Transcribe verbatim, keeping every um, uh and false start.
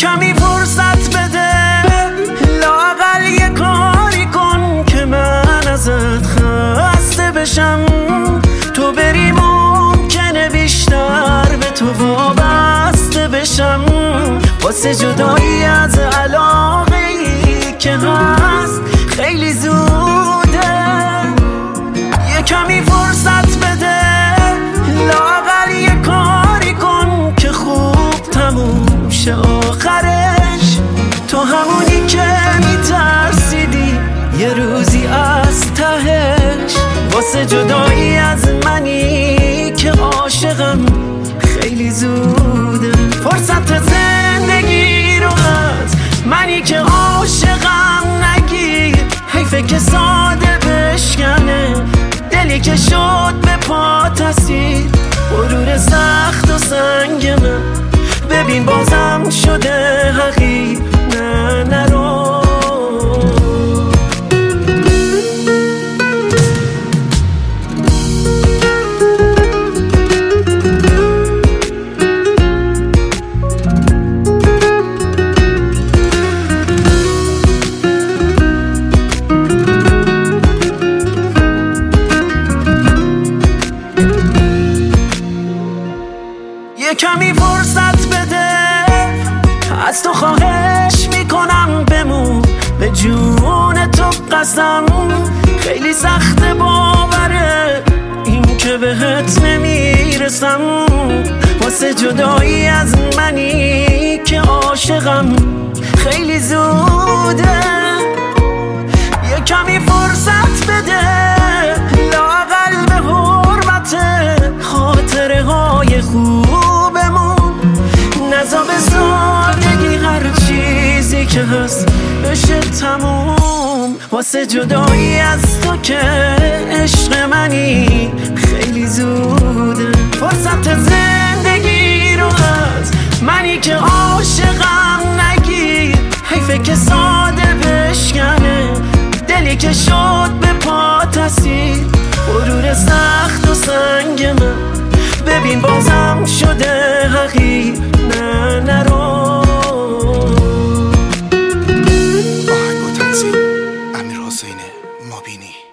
کمی فرصت بده، لااقل یه کاری کن که من ازت خسته بشم. تو بری ممکنه بیشتر به تو وابسته بشم، واسه جدایی از علاقه ای که هست خیلی زوده. یه کمی فرصت بده، لااقل یه کاری کن که خوب تموم شه آخرش. تو همونی که میترسیدی یه روزی از تهش، واسه جدایی از منی که عاشقم خیلی زوده. فرصت زندگی رو از منی که عاشقم نگیر، حیفه که ساده بشکنه دلی که شد به پا تسیر. غرور سخت و سنگ من ببین بازم شده حقیر. نه نرو کمی فرصت بده، از تو خواهش میکنم بمون به جون تو قسم. خیلی سخت باوره این که بهت نمیرسم، واسه جدایی از منی که عاشقم خیلی زوده. یه کمی فرصت بده، لااقل به حرمت خاطره های خوبمون نزا به سادگی هر چیزی که هست بشه تموم. واسه جدایی از تو که عشق منی خیلی زوده. فرصت زندگی رو از منی که عاشقم نگیر، حیفه که ساده بشکنه دلی که شد به پا تسیر. غرور سخت و سنگ من ببین بازم شده حقیر. نه نرو. آهنگ با تنظیم امیر حسین مابینی.